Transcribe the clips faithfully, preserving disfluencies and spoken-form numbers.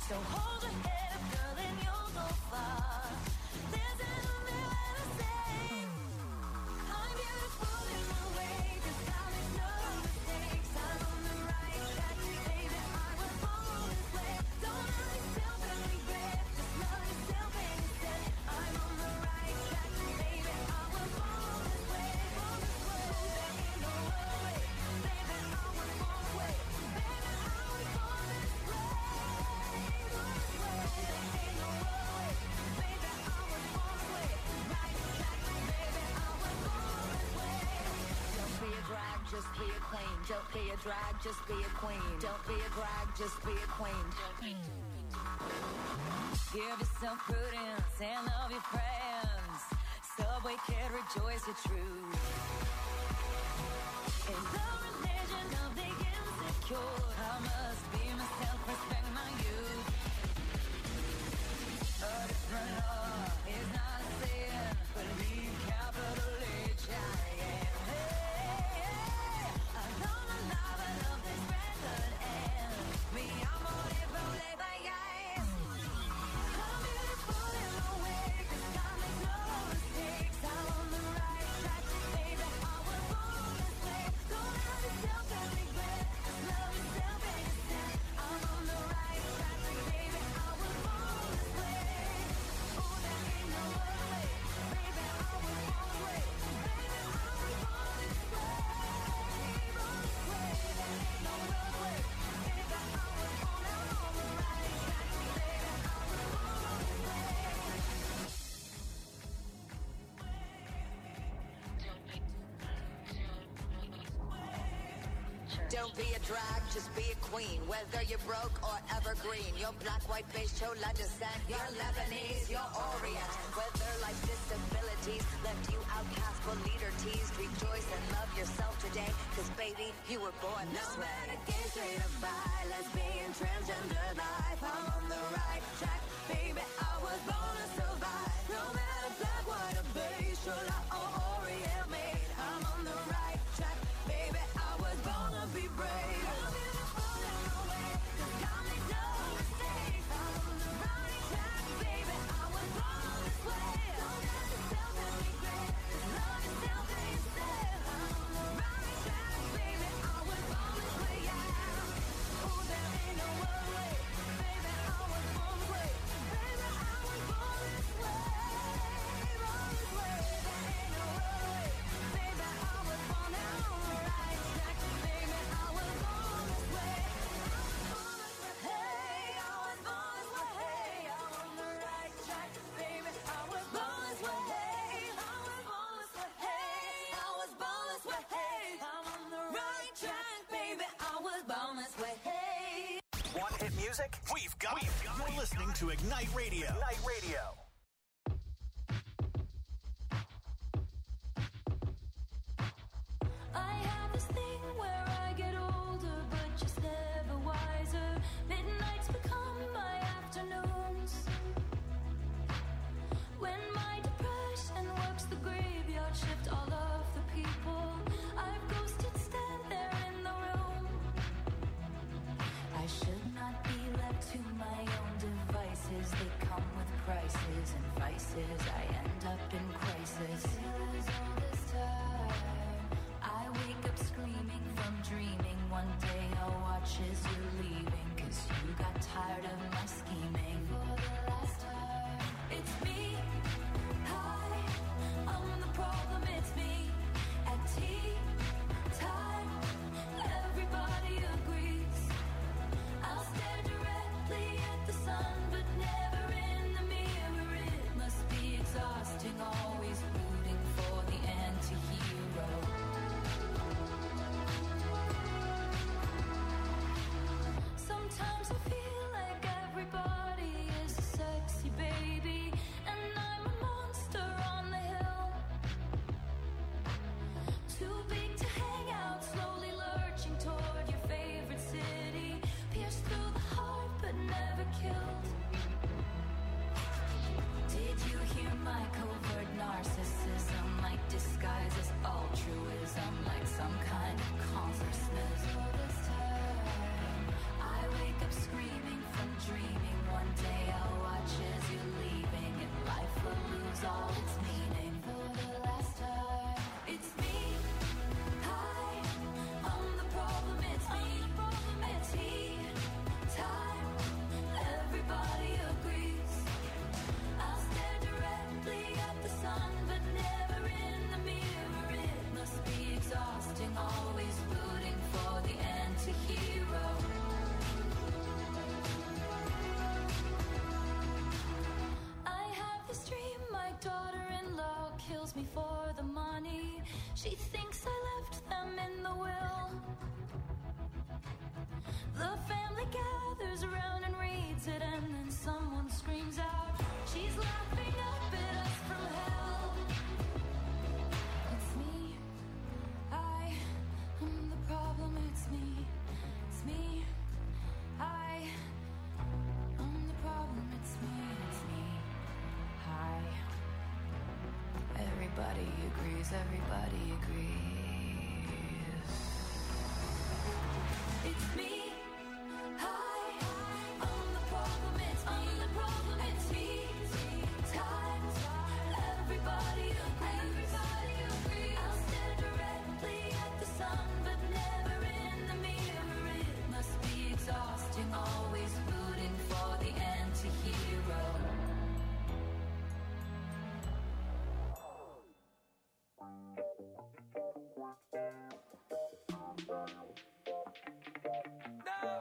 So hold your head up, girl, and you'll go far. There's an only way to say I'm beautiful in my way, 'cause I make no mistakes. I'm on the right track, baby, I was born this way. Don't hurt yourself and regret, just love yourself and instead. I'm on the right track, baby, I was born this way. Born this way. There ain't no other way, baby, I was born this way. Baby, I was born this way. Born this way. There ain't no other way, baby, I was born this way. Right track, baby, I was born this way. Don't be a drag, just be a queen. Don't be a drag, just be a queen. Don't be a drag, just be a queen. Give yourself prudence and love your friends. Subway kid, rejoice your truth. In the religion of the insecure, I must be myself, respect my youth. A different law is not a sin, believe capital H I am. Hey, hey, I don't allow it of this record and me, I'm on it, roll it like ice. I'm beautiful in my way, 'cause I make no mistakes. I'm on the right track, baby, I was born this way. Don't hurt yourself and regret, just love yourself and instead. I'm on the right track, baby, I was born this way. Oh, there ain't no other way, baby, I was born this way. Baby, I was born this way. Born this way. There ain't no other way, baby, I was born. I'm on the right track, baby, I was born this way. Don't be a drag, just be a queen. Whether you're broke or evergreen, you're black, white, beige, chola descent, you're Lebanese, you're Orient. Whether life's disabilities left you outcast but leader teased, rejoice and love yourself today, 'cause baby, you were born this way. No matter gay, straight or bi, lesbian, transgender life, I'm on the right track, baby, I was born to survive. No matter black, white or beige, chola or Orient made, I'm on the right track, baby, I was born to be brave. I'm beautiful in my way, 'cause I make no mistakes. I'm on the right track, baby, I was born this way. Don't hurt yourself and regret, just love yourself and instead. I'm on the right track, baby, I was born this way, yeah. Oh, there ain't no other way, baby, I was born this way. Baby, I was born this way. Born this way. There ain't no other way, baby, I was born. I'm on the right track, baby, I was born this way. Hey, I was born this way. Hey, I'm on the right track, baby, I was born this way. Hey, I was born this way. Hey, I was born this way. Hey, I'm on the right track, baby, I was born this way. Hey. Want hit music? We've got it. You're listening to Ignite Radio. Ignite Radio. I have this thing where I get older, but just never wiser. Midnights become my afternoons. When my depression works the graveyard shift, all of the people I've ghosted stand there in the room. I should not be left to my own devices. They come with prices and vices. I end up in crisis. Feels all this time. I wake up screaming from dreaming. One day I'll watch as you're leaving, 'cause you got tired of my scheming. For the last time, it's me. Hi, I'm the problem, it's me. At tea time, everybody agrees. I'll stare directly at the sun, but never in the mirror. It must be exhausting, always rooting for the anti-hero. Sometimes I feel like everybody is a sexy baby, and I'm a monster on the hill. Too big to hang out, slowly lurching toward your favorite city. Pierced through the heart, but never killed. Did you hear my covert narcissism? Like disguise as altruism, like some kind of consciousness. All this time, I wake up screaming from dreaming. wants me for the money. She thinks I left them in the will. The family gathers around and reads it, and then someone screams out, she's laughing up at us from hell. It's me, I am the problem, it's me, it's me, I am the problem, it's me, it's me, hi. Everybody agrees, everybody agrees. It's me. Always rooting for the anti-hero. No.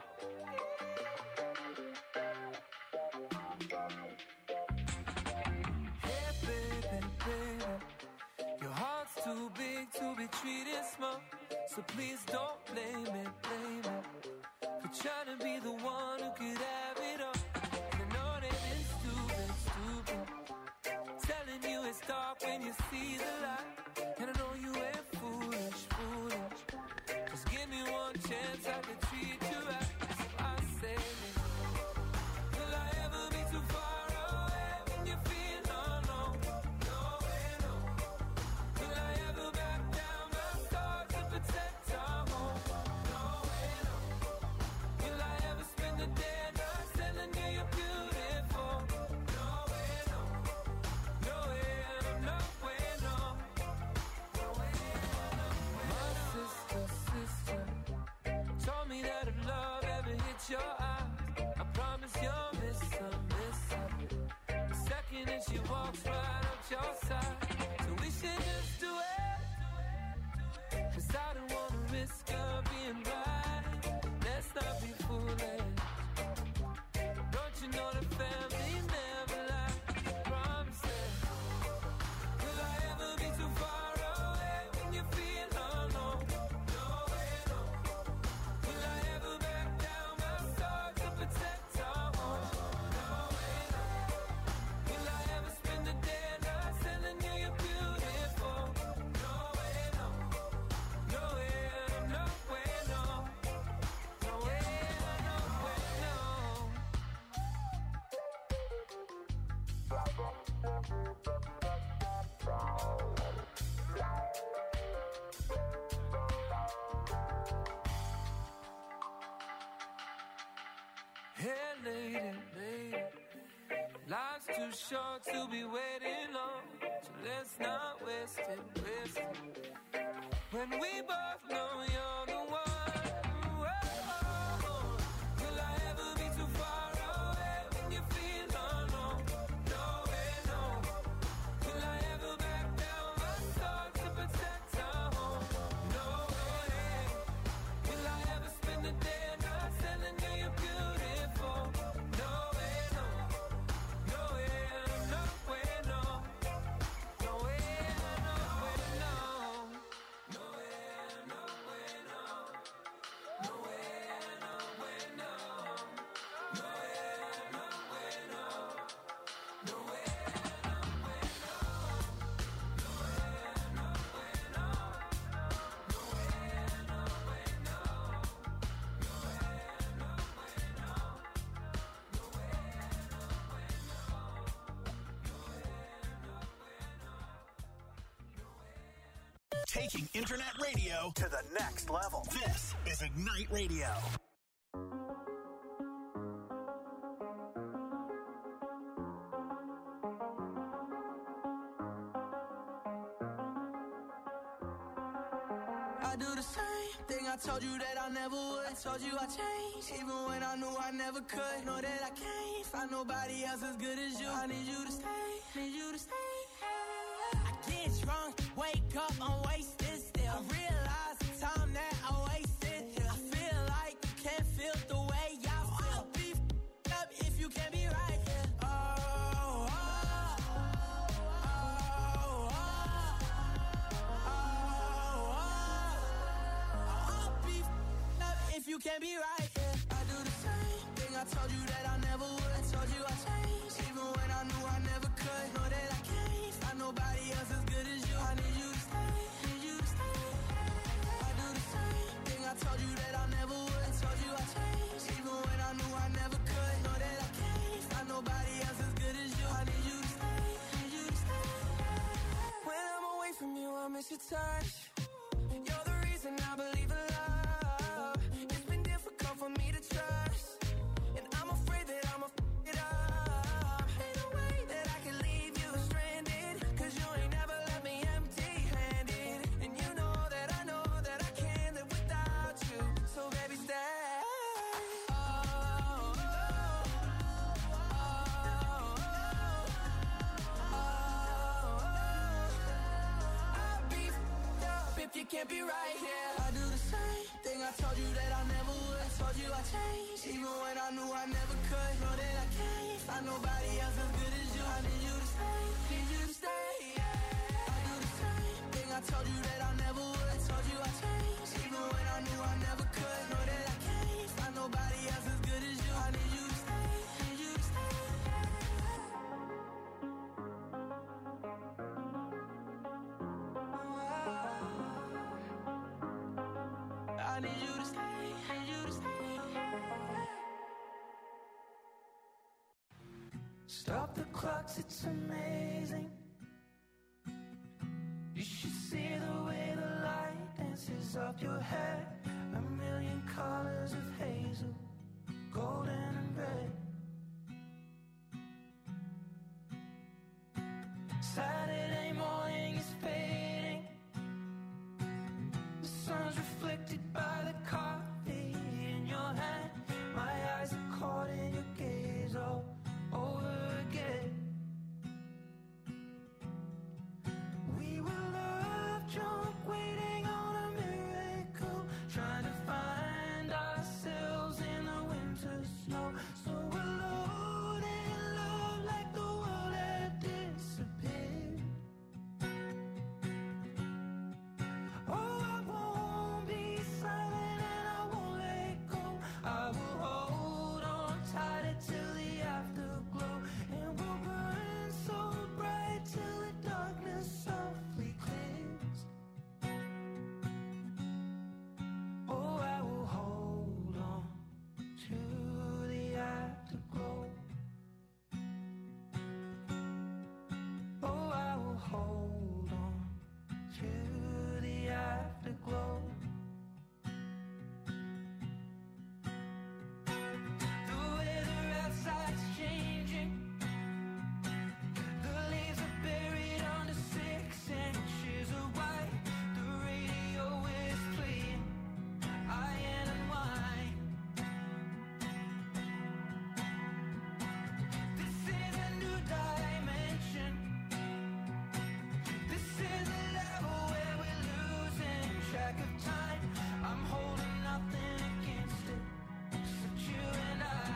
Hey baby, baby, your heart's too big to be treated small, so please don't blame it, blame it. Trying to be the one who could have it all. And I know that it's stupid, stupid, telling you it's dark when you see the light. And I know you ain't foolish, foolish. Just give me one chance, I can treat you right. So I say, will I ever be too far away when you feel alone? No way, no. Will I ever back down my stars to protect our home? No way, no. Will I ever spend the day not telling you you're beautiful? No way, no. No way, no way, no. No way, no way. My sister, sister told me that if love ever hits your eyes, I promise you'll miss her, miss her. The second that she walks right up your side. So we should just do it, 'cause I don't wanna risk her being right. Let's not be foolish. Don't you know the family never lie? Promise it. Will I ever be too far away when you feel alone? No way, no. Will I ever back down my sword to protect our home? No way, no. Will I ever spend the day not telling you you're beautiful? No way, no. No way, no way, no. No way, no way, no. Hey lady, lady, life's too short to be waiting on, so let's not waste it, waste it. When we both know you're the one. Whoa. Will I ever be too far away when you feel alone? No way, no. Will I ever back down my sword to protect our home? No way. Will I ever spend the day not telling you you're beautiful? No way, no. No way, no way, no. No way, no way, no. No way, no way, no. No way, no way, no. No way, no way, no. No way, no way, no. No way, no way, no. No way, no way, no. No way, no way, no. No way, Taking internet radio to the next level. This is Ignite Radio. I do the same thing I told you that I never would. I told you I changed, even when I knew I never could. Know that I can't find nobody else as good as you. I need you to stay, need you to stay. I get drunk, wake up, I'm wasted still. I realize the time that I wasted here. I feel like you can't feel the way I feel. I'll be f***ed up if you can't be right here. Oh, oh, oh, oh, oh. you can't be right, yeah. I do the same thing, I told you that I never would. I told you I changed, even when I knew I never could. Know that I can't find nobody else as good as you. I need you to stay, need you to stay. I do the same thing, I told you that I never would. I told you I changed, even when I knew I never could. Know that I can't find nobody else as good as you. I need you to stay, need you to stay. When I'm away from you, I miss your touch. You're the reason I believe in love. It's been difficult for me to trust, and I'm afraid that I'ma f*** it up. Ain't no way that I can leave you stranded, cause you ain't never left me empty-handed. And you know that I know that I can't live without you. So baby, stay. Oh, oh, oh, oh, oh. I'll be f***ed up if you can't be right here. Yeah. I do the same thing, I told you that I never would. I told you I changed, even when I knew I never could. Know that I can't find nobody else as good as you. I need you to stay, need you to stay, yeah. I do the same thing, I told you that I never would. I told you I changed, even when I knew I never could. Know that I can't find nobody else as good as you. I need you to stay, need you to stay. I need you to stay, need you to stay. Stop the clocks, it's amazing. You should see the way the light dances up your hair. A million colors of hazel, golden and red. Saturday morning is fading. The sun's reflected by the coffee in your hand. My eyes are caught in your gaze all over again. We were love drunk, waiting on a miracle, trying to find ourselves in the winter snow. So alone in love, like the world had disappeared. Oh, I won't be silent and I won't let go. I will hold on tighter till the afterglow, and we'll burn so bright till the darkness softly clears. Oh, I will hold on to the afterglow. Oh, I will hold on to the afterglow. The weather outside's changing. The leaves are buried under six inches of white. The radio is playing Iron and Wine. This is a new dimension. This is a level where we're losing track of time. I'm holding nothing against it, except you and I.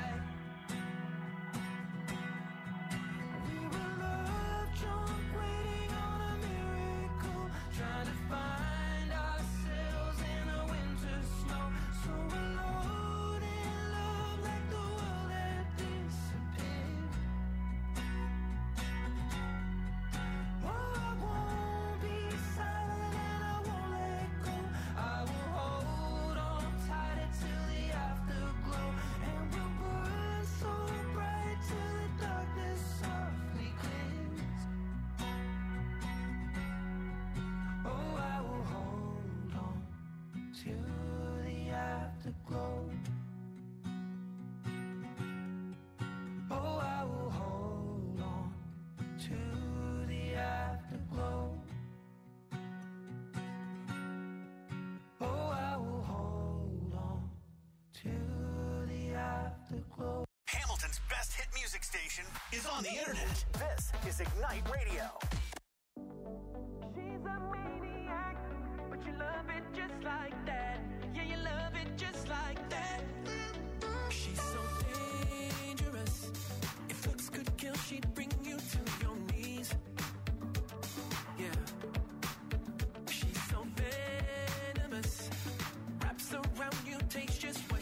We were love drunk, waiting on a miracle, trying to find ourselves in the winter snow. So alone in love, like the world had disappeared. Oh, I won't be silent and I won't let go. I will hold on tighter till the afterglow, and we'll burn so bright till the darkness softly clears. Oh, I will hold on to the afterglow. Oh, I will hold on to the afterglow. Oh, I will hold on to the afterglow. Hamilton's best hit music station is on the internet. This is Ignite Radio. She's a maniac, but you love it just like that. Yeah, you love it just like that. She's so dangerous. If looks could kill, she'd bring you to your knees. Yeah. She's so venomous. Wraps around you, tastes just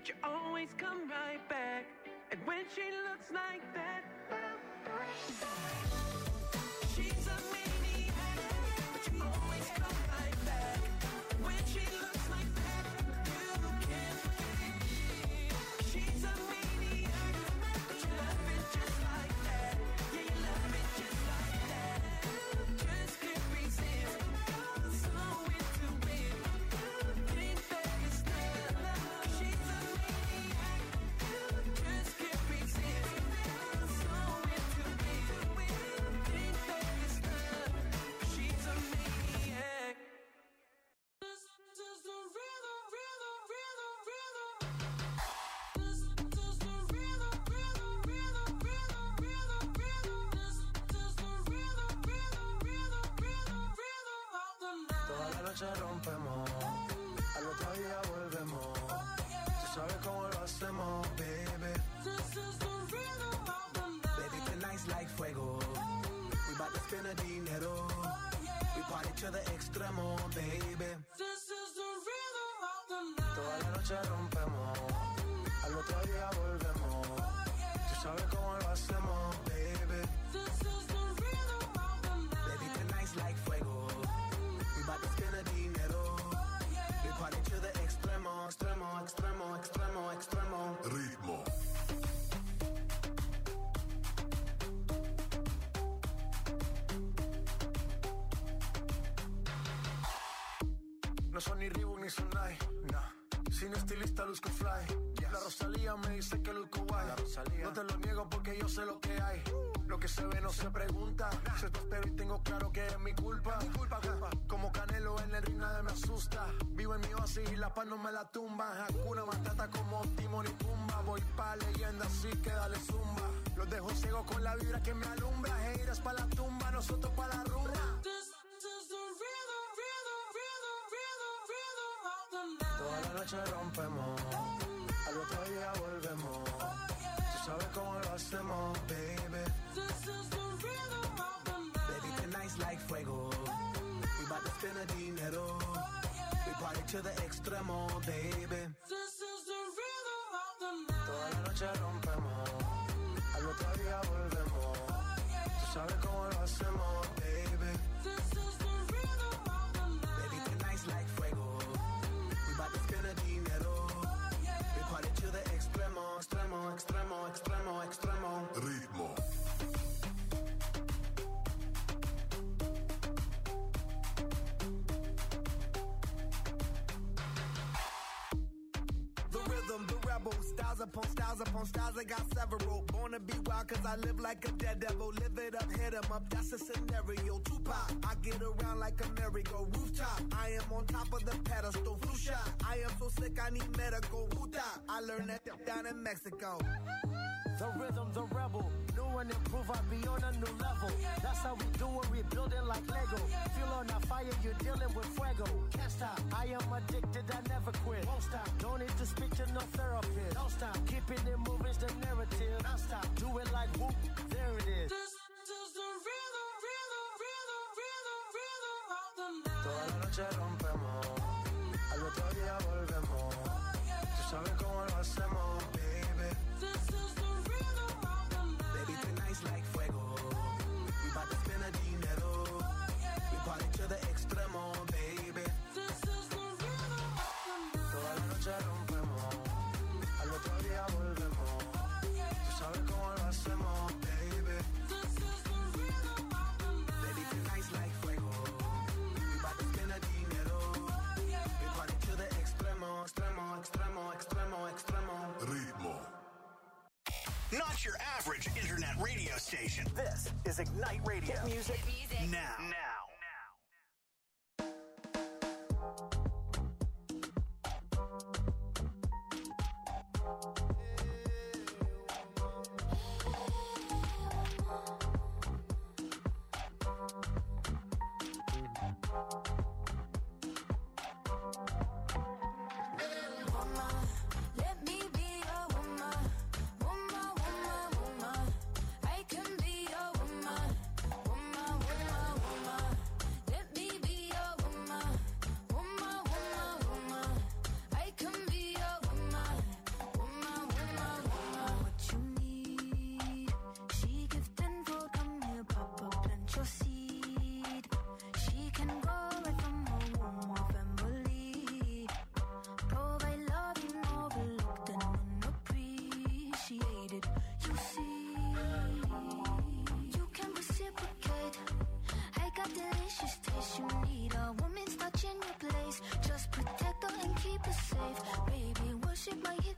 but you always come right back. And when she looks like that, she's a maniac, but you always come right back. When she looks like that, you can't forget. She's a maniac, but you love it just like that. Yeah, you love it just like that. Just can't resist. You're so into it. Think that it's love. She's a maniac. Just can't resist. You're so into it. Think that it's love. She's a maniac. This is the rhythm, rhythm, rhythm, rhythm. This is the rhythm, rhythm, rhythm, rhythm, rhythm, rhythm. This is the rhythm, rhythm, rhythm, rhythm, rhythm of the night. Toda la noche rompemos, al otro día volvemos. Tú sabes cómo lo hacemos, baby. This is the rhythm of the night. Baby, tonight's like fuego. We bout to spend a dinero. We party to the extremo, baby. This is the rhythm of the night. Toda la noche rompemos, al otro día volvemos. Tú sabes cómo lo hacemos, baby. This is the rhythm of the night. Baby, tonight's like fuego. We bout to spend a dinero. We party to the extremo, extremo, extremo, extremo, extremo. Ritmo. No son ni Reebok ni Sonai, nah. Sin estilista luzco fly. Yes. La Rosalía me dice que luzco guay. No te lo niego porque yo sé lo que hay. Lo que se ve no se pregunta. Nah. Se te espero y tengo claro que es mi culpa. Mi culpa, culpa. Como Canelo en el ring nadie me asusta. Vivo en mi oasis y la paz no me la tumba. Hakuna Matata como Timon y Pumba. Voy pa' leyenda así que dale zumba. Los dejo ciego con la vibra que me alumbra. Heiras pa' la tumba, nosotros pa' la rumba. This is the rhythm, rhythm, rhythm, rhythm, rhythm of the night. Toda la noche rompemos, al otro día volvemos. Tú sabes cómo lo hacemos, baby. This is the rhythm of the night. Baby, tonight's like fuego. We bout to spend a dinero. We party to the extremo, baby. This is the rhythm of the night. Toda la noche rompemos, al otro día volvemos. Tú sabes cómo lo hacemos, baby. This is the rhythm of the night. Baby, tonight's like fuego. We bout to spend a dinero. We party to the extremo, extremo, extremo, extremo, extremo. Ritmo. The rhythm, the rebel, styles upon styles upon styles, I got several. Born to be wild cause I live like a dead devil. Live it up, hit 'em up, that's a scenario. Tupac, I get around like a merry-go rooftop. I am on top of the pedestal, flu shot. I am so sick I need medical. Puta, I learned that down in Mexico. The rhythm, the rebel, new and improve, I be on a new level. That's how we do it, we building like Lego. Feel on a fire, you're dealing with fuego. Can't stop, I am addicted, I never quit. Won't stop, don't need to speak to no therapist. Don't stop, keeping it moving's the narrative. Don't stop, do it like whoop, there it is. This is the rhythm, rhythm, rhythm, rhythm, rhythm of the night. Toda la noche rompemos, al otro día volvemos. Tú sabes cómo lo hacemos, baby. This is the rhythm of the night. Baby, tonight's like fuego. We bout to spend a dinero. We party to the extremo, baby. This is the rhythm of the night. Toda la noche rompemos, al otro día volvemos. Tú sabes cómo lo hacemos, baby. This is the rhythm of the night. Baby, tonight's like fuego. We bout to spend a dinero. We party to the extremo, extremo, extremo, extremo, extremo. Ritmo. Not your average internet radio station. This is Ignite Radio. Hit music. Now. Now. Woman, let me be your woman. Woman, woman, woman. I can be your woman. Woman, woman, woman.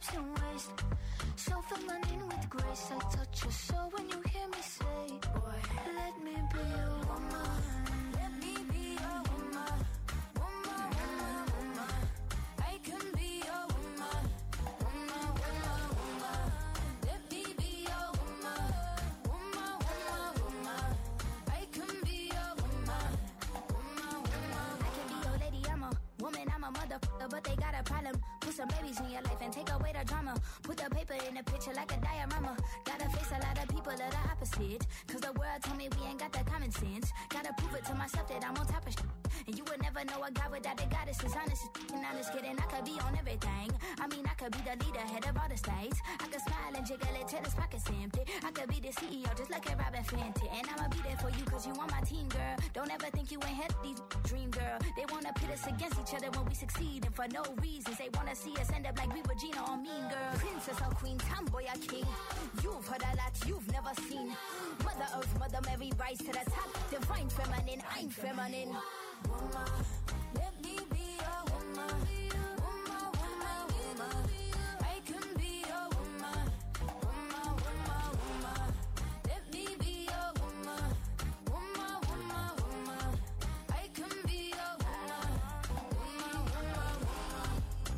and waist. So feminine with grace. I touch your soul when you hear me say, boy, let me be your woman. Let me be your woman. Woman, woman, woman. I can be your woman. Woman, woman, woman. Let me be your woman. Woman, woman, woman. I can be your woman. Woman, woman. I can be your lady, I'm a woman, I'm a motherfucker, but they got a problem. Put some babies in your life and take away the drama. Put the paper in the picture like a diorama. Gotta face a lot of people that are opposite. Cause the world told me we ain't got the common sense. Gotta prove it to myself that I'm on top of shit. And you would never know a guy without a goddess is honest. And I'm just kidding, I could be on everything. I mean, I could be the leader, head of all the states. I could smile and jiggle it till his pockets empty. I could be the C E O just like a Robin Fenty. And I'ma be there for you cause you on my team, girl. Don't ever think you ain't had these dream, girl. They wanna pit us against each other when we succeed. And for no reasons, they wanna see us end up like we Regina or Mean Girl. Princess or queen, tomboy or king. You've heard a lot you've never seen. Mother Earth, Mother Mary, rise to the top. Divine feminine, I'm feminine. Woman, let me be your woman. Woman, woman, woman. I can be your woman. Woman, woman, woman. Let me be your woman. Woman, woman, woman. I can be your woman. Woman, woman, woman.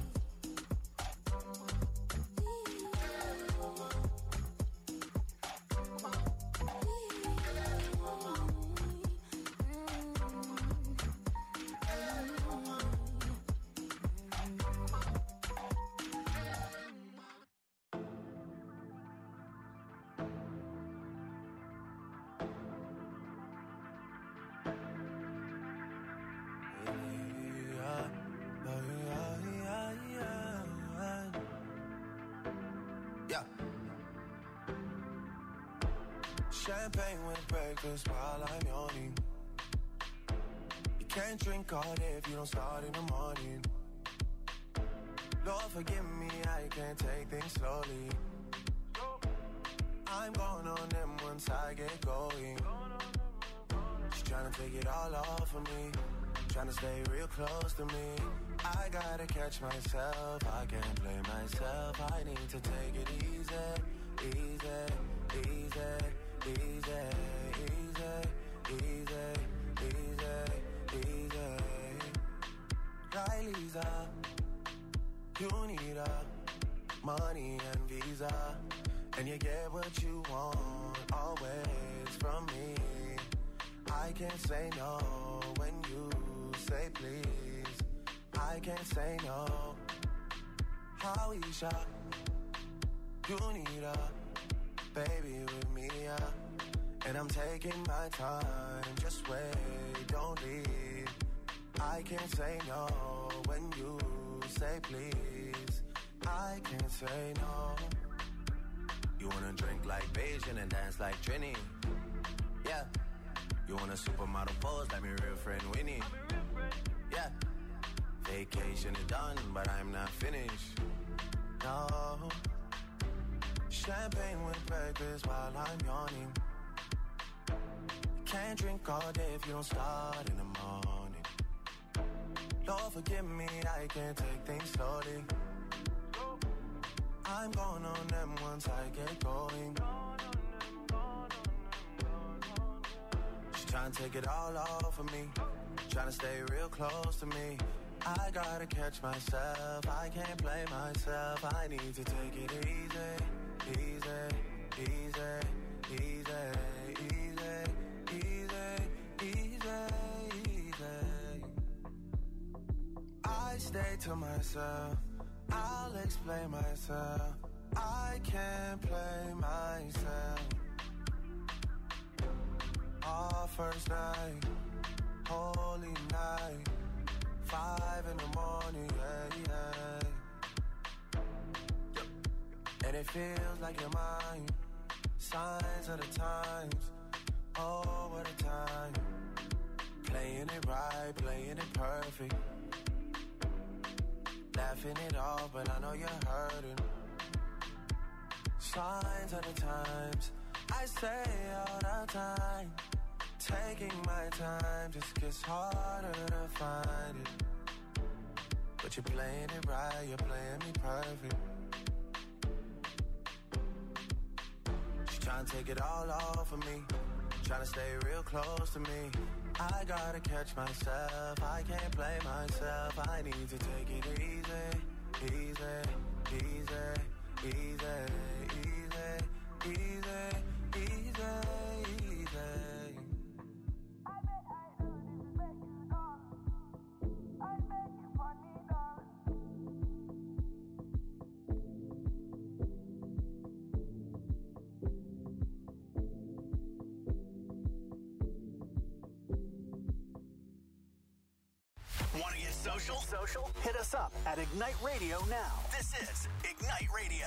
Yeah. Champagne with breakfast while I'm yawning. You can't drink all day if you don't start in the morning. Lord forgive me, I can't take things slowly. I'm going on them once I get going. She's trying to take it all off of me, trying to stay real close to me. I gotta catch myself, I can't blame myself. I need to take it easy, easy, easy, easy, easy, easy, easy, easy. Right, Lisa, you need a money and visa, and you get what you want always from me. I can't say no when you say please. I can't say no. How Isha, you need a baby with me, yeah. And I'm taking my time, just wait, don't leave. I can't say no when you say please. I can't say no. You wanna drink like Beijing and dance like Trini, yeah. You want a supermodel pose like me real friend Winnie, yeah. Vacation is done, but I'm not finished, no. Champagne with breakfast while I'm yawning. You can't drink all day if you don't start in the morning. Lord forgive me, I can't take things slowly. I'm going on them once I get going. She's trying to take it all off of me, trying to stay real close to me. I gotta catch myself, I can't blame myself. I need to take it easy, easy, easy, easy, easy, easy, easy, easy. I stay to myself, I'll explain myself. I can't play myself. Our first night, holy night. Five in the morning, yeah, yeah. And it feels like you're mine. Signs of the times, oh, what a time. Playing it right, playing it perfect. Laughing it off, but I know you're hurting. Signs of the times, I say all the time. Taking my time just gets harder to find it. But you're playing it right, you're playing me perfect. Trying to take it all off of me. Trying to stay real close to me. I gotta catch myself. I can't play myself. I need to take it easy, easy, easy, easy, easy, easy, easy, easy. Want to get social? Social? Hit us up at Ignite Radio now. This is Ignite Radio.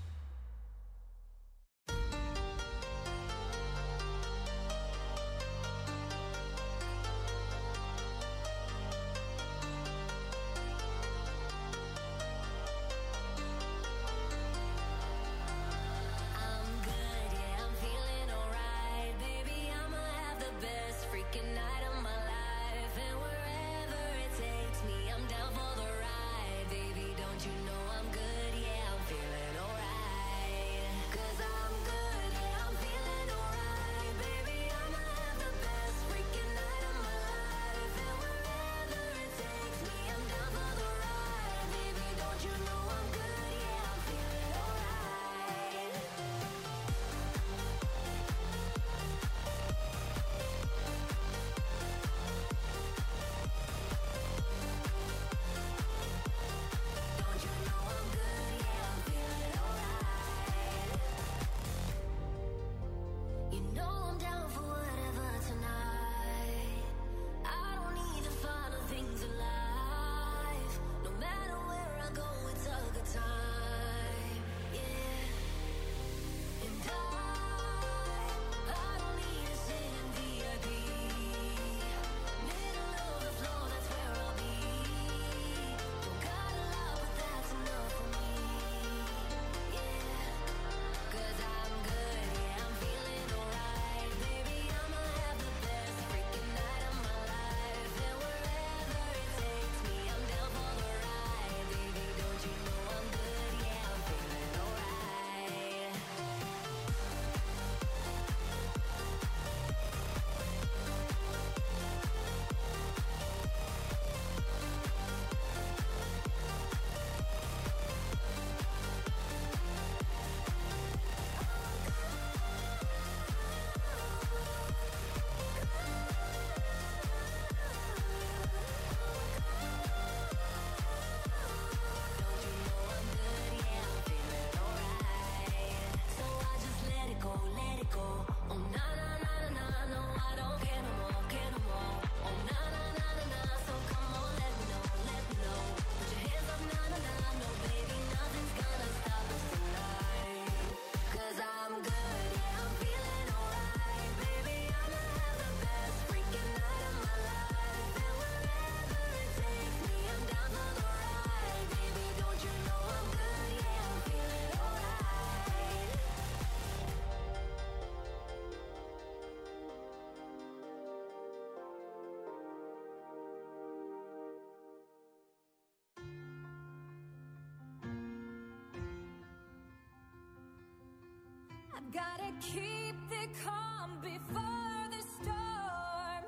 I've gotta keep the calm before the storm.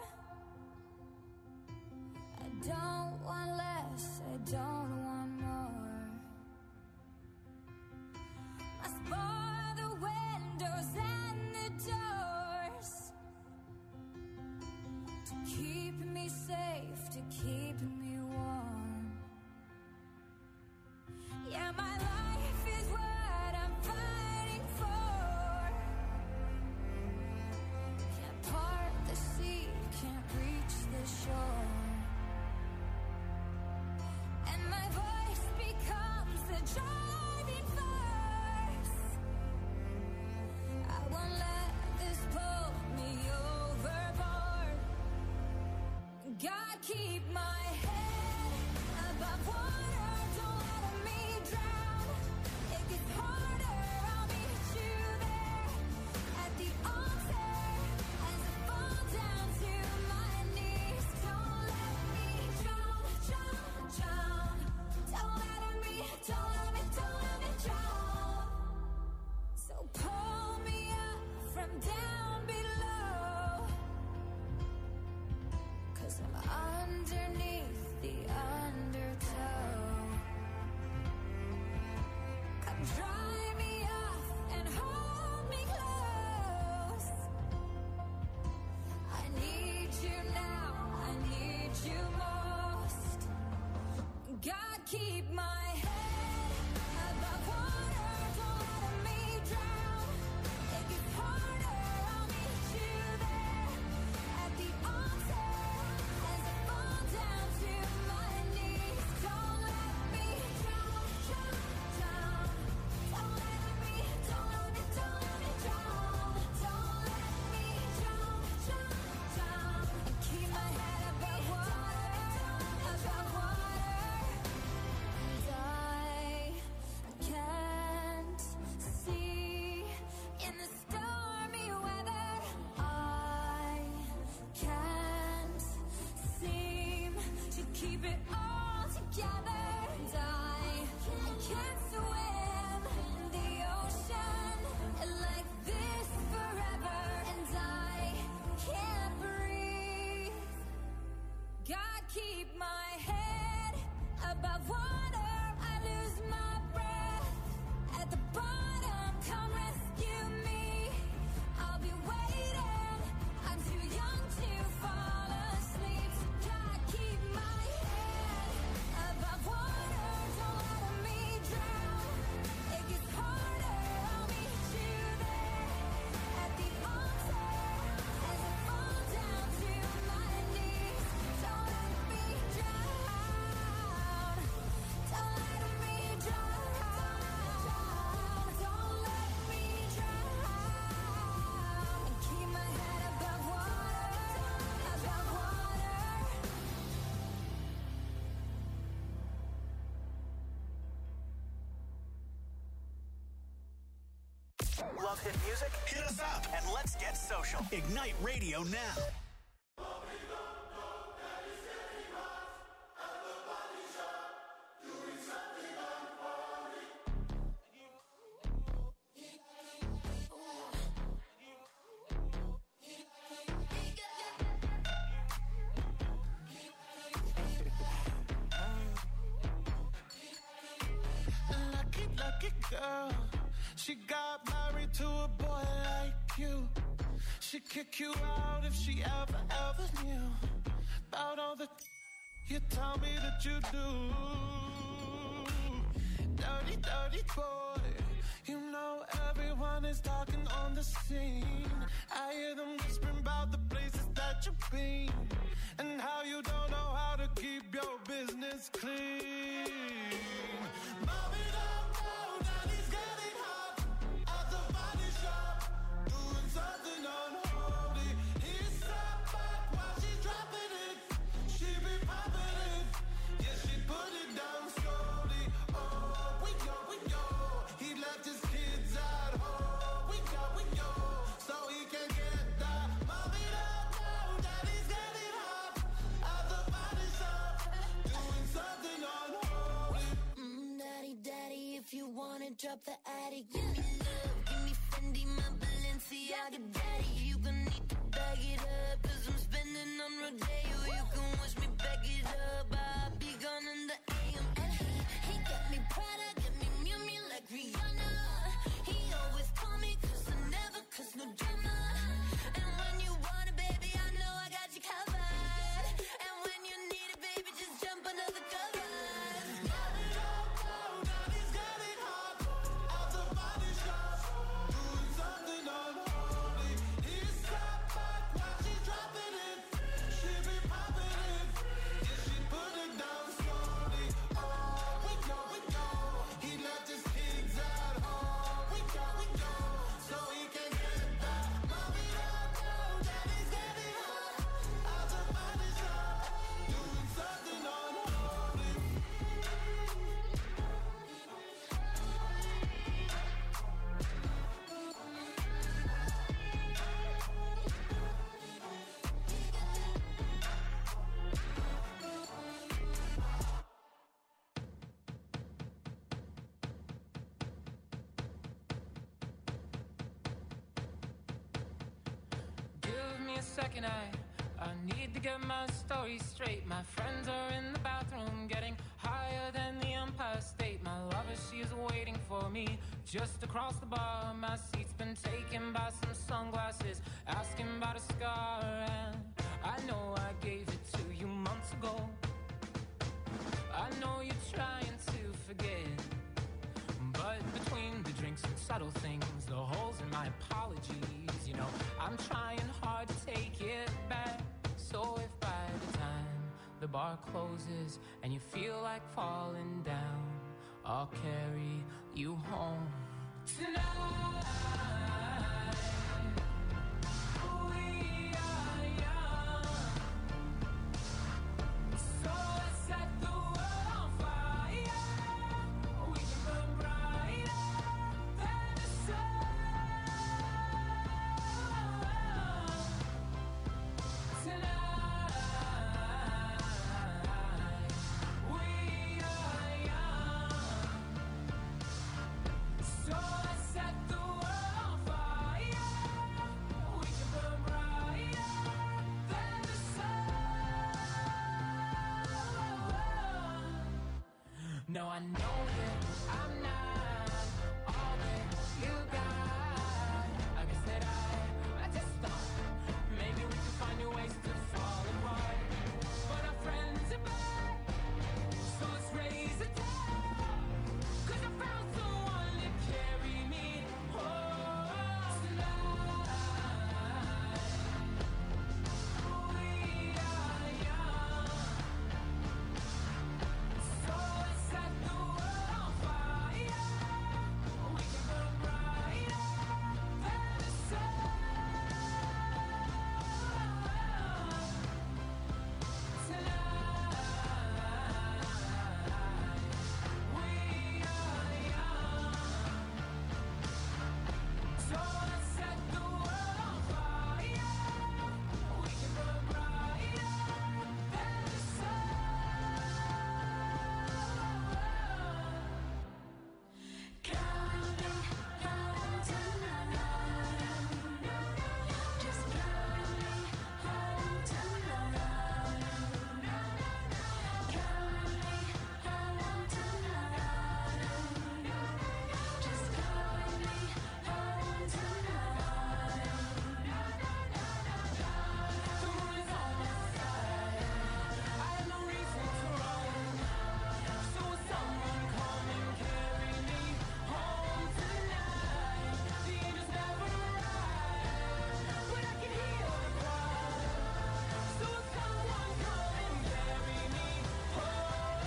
I don't want less, I don't want more. Must bar the windows and the doors to keep me safe, to keep me warm. Yeah, my life is what I'm fighting for. Can't part the sea, can't reach the shore. And my voice becomes the driving force. I won't let this pull me overboard. God, keep my head above water, don't let me drown. It gets harder, I'll meet you there at the altar as I fall down to my knees. Don't let me drown, drown, drown. Don't let me, don't let me, don't let me drown. So pull me up keep my head above water. Don't let me drown. It gets harder. I'll meet you there at the altar as I fall down to my knees. Don't let me drown, drown, drown. Don't let me, don't let me, don't let me drown. Don't let me drown, drown, drown. And keep my head above water, above water. And I can't see in the stormy weather. I can't seem to keep it all together. And I, I can't swim in the ocean like this forever. And I can't breathe. God, keep my head above water. I lose my breath at the bottom. Come rescue me. I'll be waiting. I'm too young to fall asleep. So God, keep my head above water. Don't let me drown. It gets harder. I'll meet you there at the altar as I fall down to my knees. Don't let me drown. Don't let me drown. Don't let me drown. And keep my head above water, above water. Love hit music? Hit us up and let's get social. Ignite Radio now. Lucky, lucky girl. She got married to a boy like you. She'd kick you out if she ever, ever knew about all the you tell me that you do. Dirty, dirty boy. You know everyone is talking on the scene. I hear them whispering about the places that you've been and how you don't know how to keep your business clean. Mommy, don't go, daddy's getting hot at the body shop, doing something unholy. He sat back while she's dropping it. She be popping it, yeah, she put it down slowly. Oh, we go, we go. He left his kids at home. We go, we go, so he can get that. Mommy, don't go, daddy's getting hot at the body shop, doing something unholy. Mm, daddy, daddy, if you wanna drop the attic, give me love, give me Fendi, my Balenciaga, daddy. You gon' need to bag it up, cause I'm spending on Rodeo. You can wish me back it up, I'll be gone in the A M. And he, he got me Prada, got me Miu Miu like Rihanna. He always call me cause I never, cause no drama. And when you want it, baby, I know I got you covered. And when you need it, baby, just jump under the covers. Mommy, don't go, daddy's getting hot at the body shop, doing something unholy. He sat back while she's dropping it. She be popping it, yeah, she put it down slowly. Oh, we go, we go. He left his kids at home. We go, we go, so he can get that. Mommy, don't go, daddy's getting hot at the body shop, doing something unholy. Give me a second, I I need to get my story straight. My friends are in the bathroom getting higher than the Empire State. My lover, she is waiting for me just across the bar. My seat's been taken by some sunglasses, asking about a scar. And I know I gave it to you months ago. I I know you're trying to forget, but between the drinks and subtle things, the holes in my apologies, you know, I'm trying hard to take it back. So if by the time the bar closes and you feel like falling down, I'll carry you home tonight. We are young, so let's set the world on fire. We can burn brighter than the sun. Tonight, we are young, so let's set the world on fire. We can burn brighter than the sun. No, I know that I'm not all that you got. I guess that I, I just thought maybe we could find new ways to fall apart. But our friends are back, so let's raise a toast. 'Cause I found someone to carry me home tonight. We are young, so let's set the world on fire. We can burn brighter than the sun. Tonight, we are young, so let's set the world on fire. We can burn brighter than the sun. Carry me home tonight. Just carry me home tonight. Carry me home tonight. Just carry me home tonight. The moon is on my side. I have no reason to run. So will someone come and carry me home tonight? The angels never arrive, but I can hear the cry. So will someone come and carry me home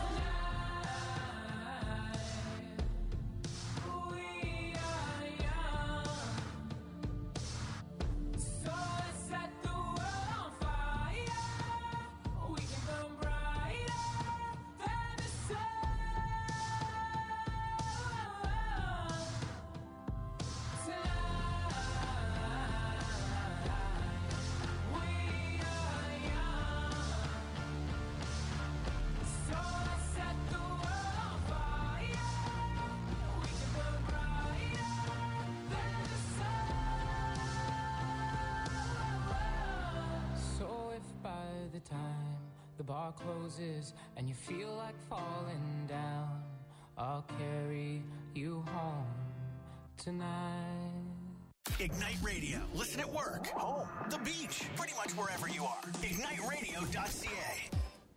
tonight? We are young, so let's set the world on fire. We can burn brighter than the sun. Tonight, we are young, so let's set the world on fire. We can burn brighter than the sun. So if by the time the bar closes and you feel like falling down, I'll carry you home tonight. Ignite Radio. Listen at work, home, the beach, pretty much wherever you are. ignite radio dot c a.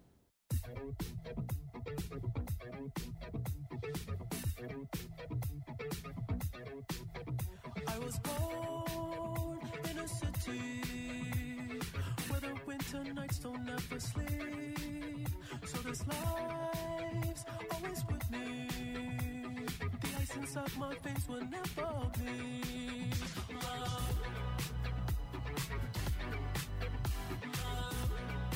I was born in a city where the winter nights don't ever sleep. So this life's always with me. The ice inside my veins will never bleed. Love. Love.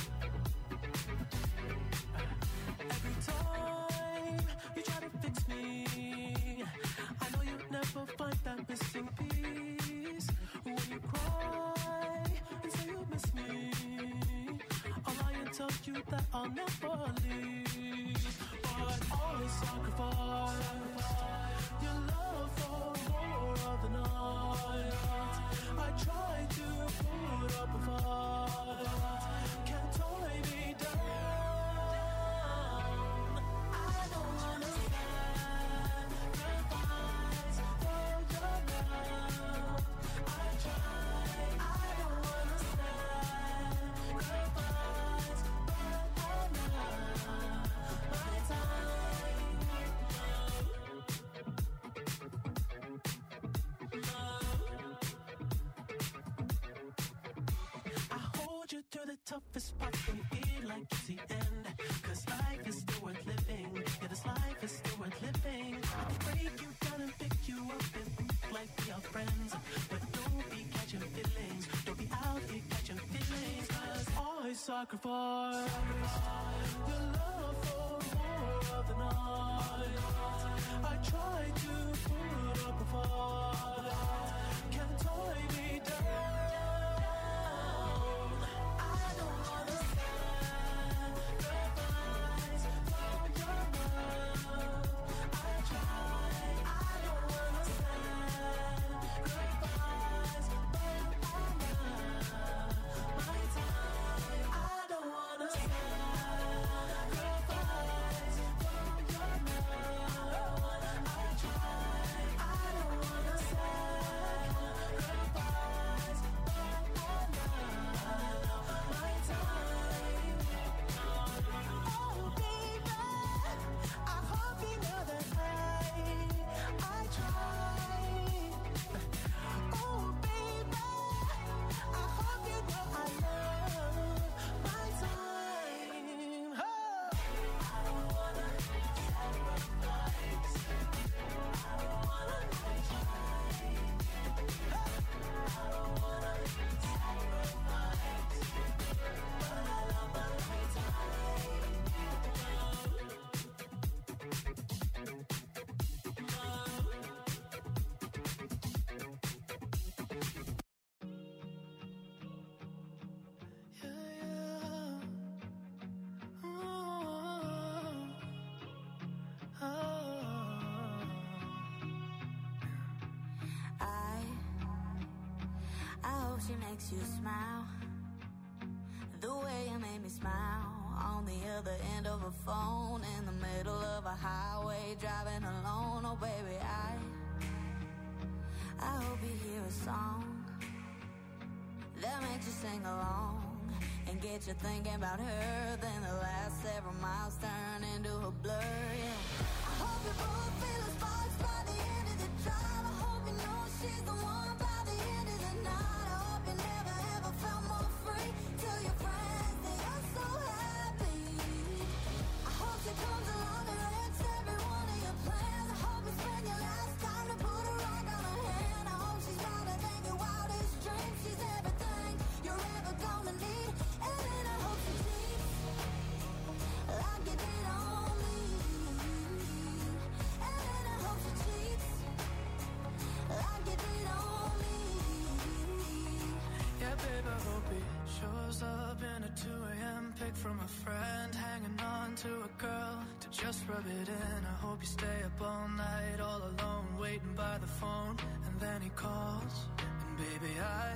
Every time you try to fix me, I know you'll never find that missing piece. When you cry and say you miss me, I'll lie and tell you that I'll never leave. But always sacrifice your love for more of the night. I try to put up a fight, can't tie me down. I don't wanna sacrifice for your love. I try, I don't wanna sacrifice, but I know. toughest part when you feel like it's the end. Cause life is still worth living. Yeah, this life is still worth living. I can break you down and pick you up and think like we are friends. But don't be catching feelings. Don't be out here catching feelings. Cause I sacrifice your love for more of the night. I try to put up a fight. Can't tie me down. She makes you smile the way you made me smile on the other end of a phone in the middle of a highway driving alone. Oh baby, I I hope you hear a song that makes you sing along and get you thinking about her. Then the last several miles turn into a blur. Yeah. I hope you both feel the sparks by the end of the drive. I hope you know she's the one by the end of the night. You never ever felt more free. Tell your friends that you're so happy. I hope she comes along and wrecks every one of your plans. I hope you spend your last time to put a rock on her hand. I hope she's louder than your wildest dreams. She's everything you're ever gonna need. And then I hope she cheats like you did on me. And then I hope she cheats like you did on me. Yeah, babe, I hope he shows up in a two a.m. pic from a friend, hanging on to a girl to just rub it in. I hope you stay up all night, all alone, waiting by the phone, and then he calls. And baby, I,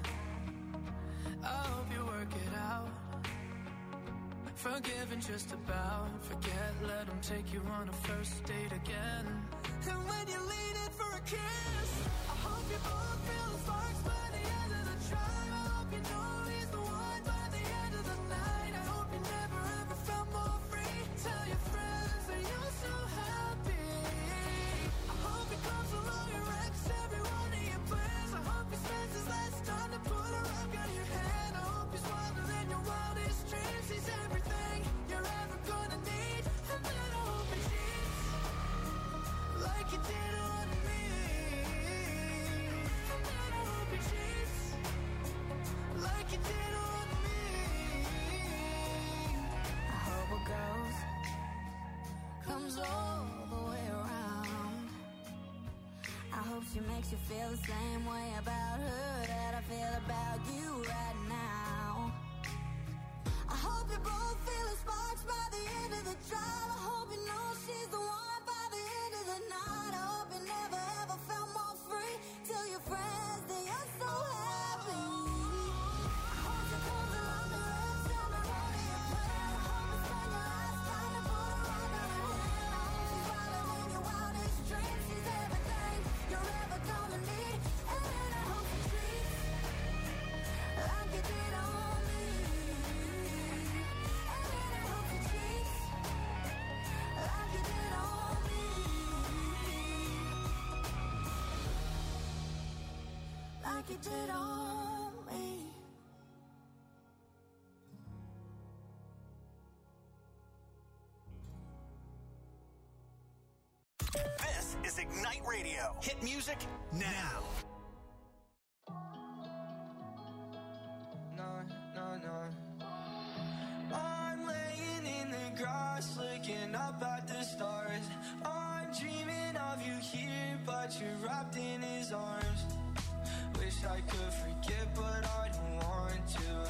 I hope you work it out. Forgiving just about, forget, let him take you on a first date again. And when you lean in for a kiss, I hope you both feel the sparks by the end of the drive. I hope you know he's the one by the end of the night. I hope you never ever felt more free. Tell your friends that you're so happy. I hope he comes along and wrecks every one of your plans. I hope he spends his last time to put a rock on your hand. I hope he's wilder than your wildest dreams. He's everything you're ever gonna need. And then I hope he cheats like you did on me. And then I hope he cheats like you did on me. I hope it goes, comes all the way around. I hope she makes you feel the same way about her that I feel about you right now. I hope you both feel the sparks by the end of the drive. I hope you know she's the one by the end of the night. I hope you never ever felt more free. Tell your friends that you're so happy. I hope she comes along and wrecks every one of your plans. I hope you spend your last time to put a rock on her hand. I hope she's wilder than your wildest dreams. She's everything you're ever gonna need. And then I hope she treats like you did on me. And then I hope she treats like you did on me. Like you did on me. Ignite Radio. Hit music now. No, no, no. I'm laying in the grass, looking up at the stars. I'm dreaming of you here, but you're wrapped in his arms. Wish I could forget, but I don't want to.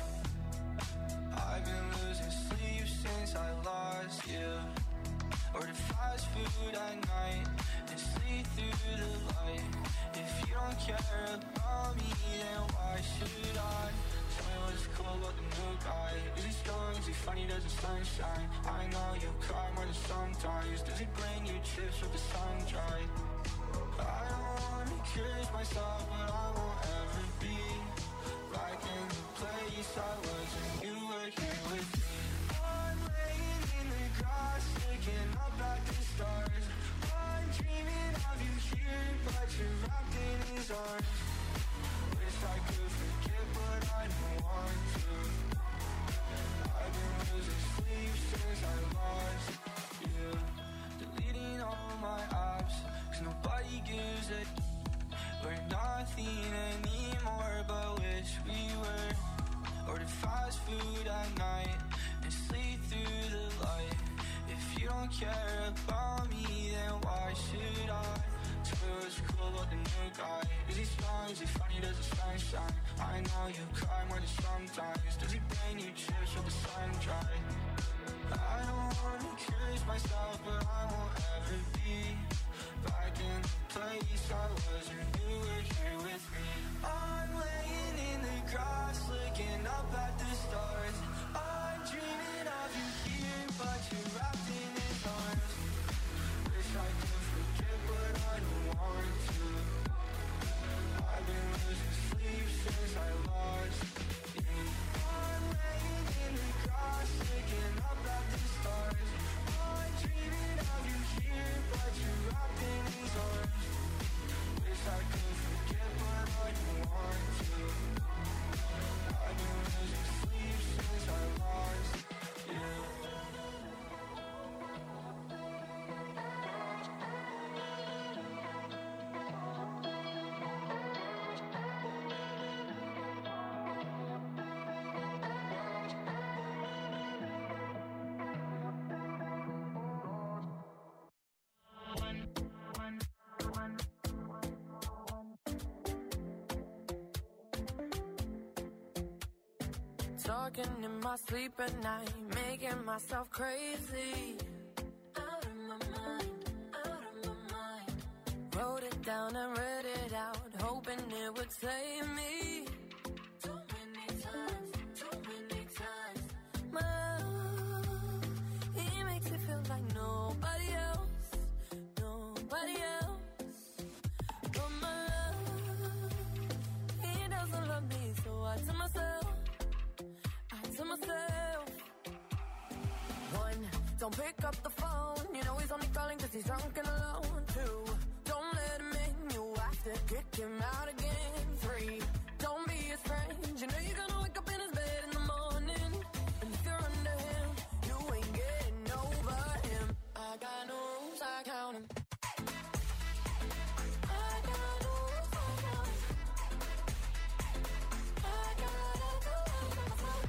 I've been losing sleep since I lost you. Order fast food at night and sleep through the light. If you don't care about me, then why should I? Tell me what's cool about the new guy. Is he strong? Is he funny? Does the sun shine? I know you cry more than sometimes. Does he bring you chips with the sun dry? I don't wanna curse myself, but I won't ever be back in the place I was when you were here with me. I'm laying in the grass, looking up at the stars. I'm dreaming of you here, but you're wrapped in his arms. Wish I could forget, but I don't want to. I've been losing sleep since I lost you. Deleting all my apps, cause nobody gives a. We're nothing anymore, but wish we were. Order fast food at night and sleep through the light. If you don't care about me, then why should I? Tell me what's cool about the new guy. Is he strong? Is he funny? Does the sun shine? I know you cry more than sometimes. Does he bring you chips with the sun dry? I don't wanna curse myself, but I won't ever be back in the place I was when you were here with me. I'm laying in the grass, looking up at the stars. I'm dreaming of you here, but you're wrapped in his arms. Wish I could forget, but I don't want to. I've been losing sleep since I lost you. I'm laying in the grass, looking up at the stars. I'm dreaming of you here, but you're wrapped in his arms. Wish I could forget, but I don't want to. I've been losing sleep since I lost you. Talking in my sleep at night, making myself crazy. Out of my mind, out of my mind. Wrote it down and read it out, hoping it would save me. Too many times, too many times. My love, he makes me feel like nobody else, nobody else. But my love, he doesn't love me, so I tell myself, to myself. One, don't pick up the phone. You know he's only calling cause he's drunk and alone. Two, don't let him in. You have to kick him out again. Three, don't be his friend. You know you're gonna wake up in his bed in the morning. And if you're under him, you ain't getting over him. I got no rules, I count him. I got no rules, I count him. I gotta do it for myself.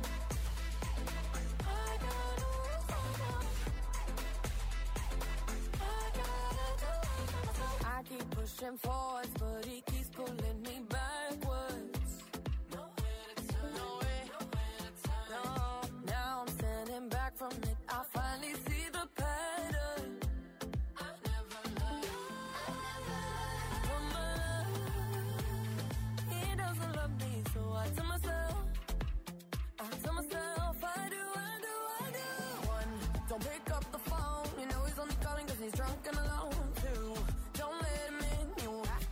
I keep pushing forwards, but he keeps pulling me backwards. Nowhere to turn, nowhere, nowhere to turn. No, now I'm standing back from it. I finally see the pattern. I never lied, I never lied. For my love, he doesn't love me, so I tell myself, I tell myself, I do, I do, I do. One, don't pick up the phone. You know he's only calling cause he's drunk and alone. Two, don't let him in. You have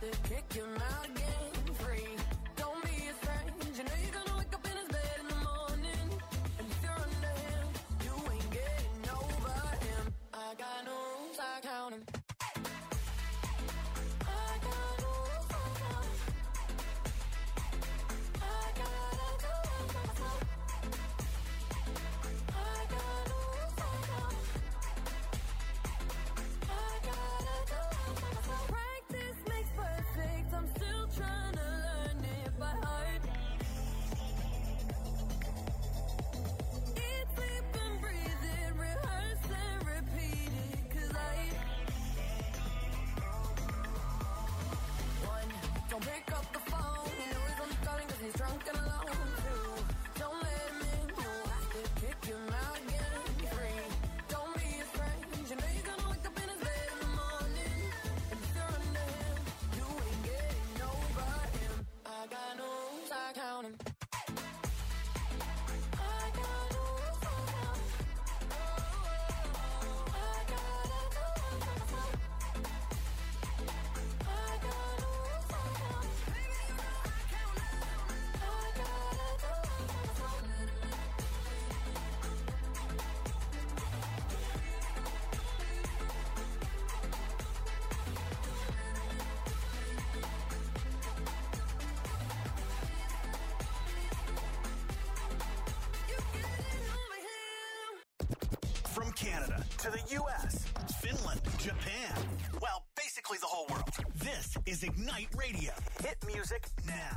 Canada to the U S, Finland, Japan. Well, basically the whole world. This is Ignite Radio. Hit music now.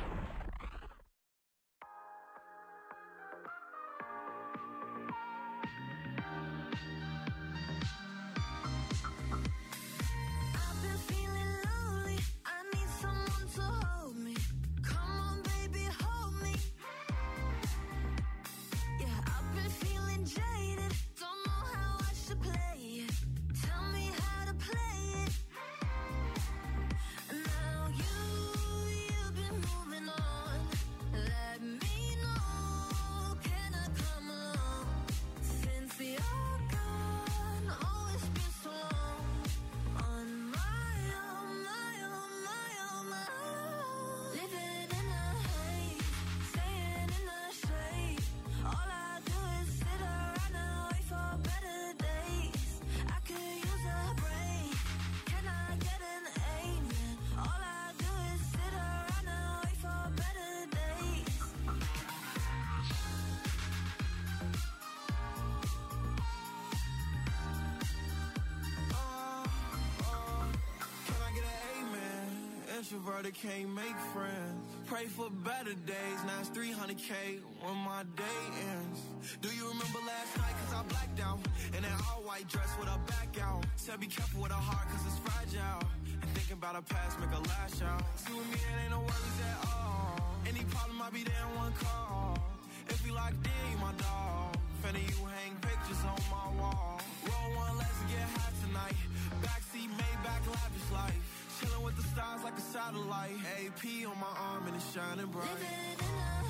I've been feeling lonely. I need someone to hold me. Come on, baby, hold me. Yeah, I've been feeling jaded. Don't know how I should play it. Tell me how to play it. Now you, you've been moving on. Let me know, can I come along? Since you're gone, oh, it's been so long. On my own, my own, my own, my own. Living in a haze, staying in the shade. All I do is sit around and wait for better days. I could use a break. Can I get an amen? All I do is sit around and wait for better days. Can I get an amen? Introverted can't make friends. Pray for better days. Now it's three hundred K when my day ends. Do you remember last night? Cause I blacked out. In that all white dress with a back out. Said be careful with her heart cause it's fragile. And thinking about her past make her lash out. See with me it ain't no worries at all. Any problem I be there in one call. If we locked in, you my dog. Finna you hang pictures on my wall. Roll one, let's get high tonight. Backseat, Maybach, lavish life. Chilling with the stars like a satellite. A P on my arm and it's shining bright. Living in a